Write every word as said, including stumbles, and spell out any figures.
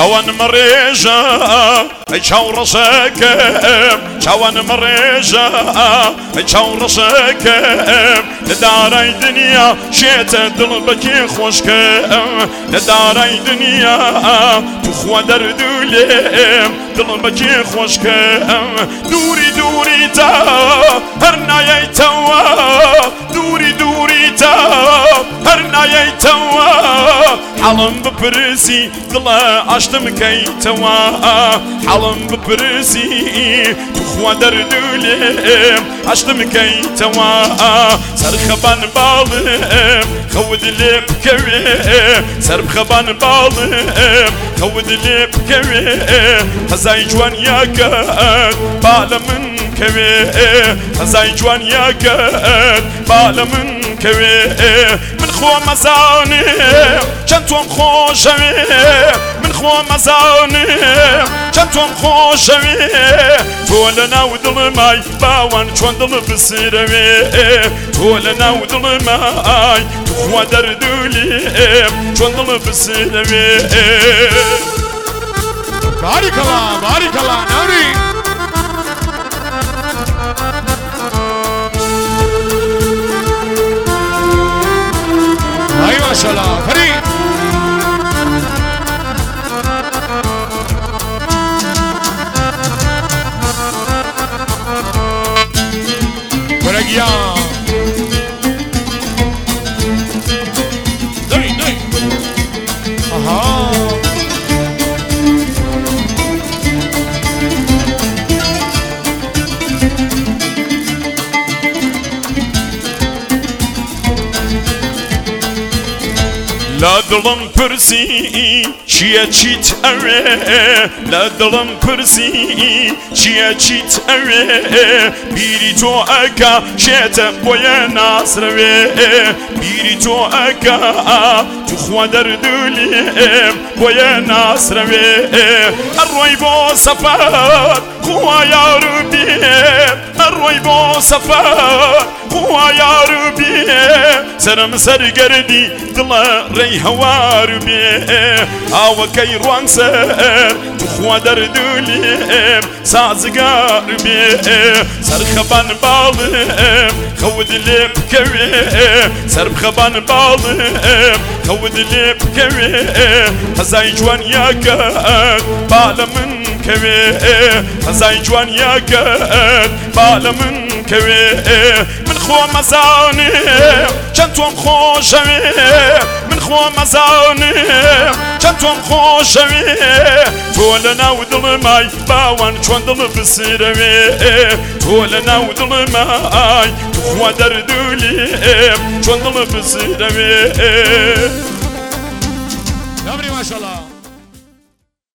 چاوان مرێژە ئەی چاو ڕەشەکەم چاوان مرێژە ئەی چاو ڕەشەکەم لە دارای دنیا شێتە دڵ بەکێ خۆشکەم لە دارای دنیا توخوا دەردولێم دڵ بەکێ خۆشکەم دووری دووری تا هەر نایەیتەوە دووری دووری تا هەر نایەیتەوە حەڵم بپرسی دڵە ئاشتم کەیتەوە حەڵم بپرسی توخوا دەردولێم ئاشتم کەیتەوە سەرخەبان باڵم خەوت لێ بکەوێ سەربخەبان باڵم خەوت لێ بکەوێ قەزای جوانیەکەت با لە من کەوێ قەزای جوانیەکەت با لە من کەوێ من خۆ مەزانم چەند تۆم خۆشەوێ من خۆ مەزانم چەند تۆم خۆشەوێ تۆ لە ناو دڵمای باوان چۆن دڵ بسرەوێ تۆ لە ناو دڵمای توخوا دەردولێم چۆن دڵ بسرەوێ باریکەڵا باریکەڵا ناوری ئای ماشەڵا فەرید وەرەگیان دەی دەی ئەها لا دڵم پرسی چییە چیت ئەوێ لە دڵم پرسی چییە چیت ئەوێ بیری تۆ ئەکا شێتە بۆیە ناسرەوێ بیری تۆ ئەکا توخوا دەردولێم بۆیە ناسرەوێ ئەڕۆی بۆ سەفەر خوا یاروبێ ئەڕۆی بۆ سەفەر خوا یاروبێ سەرم سەرگەردی دڵە ڕێی هەوار بێ ئاوەکەی ڕوان سەر توخوا دەردولێم سازگار بێ سەرخەبان باڵم خەوت لێ بکەوێ سەربخەبان باڵم خەوت لێ بکەوێ قەزای جوانیەکەت با لە من کەوێ قەزای جوانیەکەت با لە من کەوێ من خۆ مەزانم چەند تۆم خۆشەوێ من خۆ مەزانم چەند تۆم خۆشەوێ تۆ لە ناو دڵمای باوان چۆن دڵ بسرەوێ تۆ لە ناو دڵمای توخوا دەردولێم چۆن دڵ بسرەوێ نامری ماشەڵا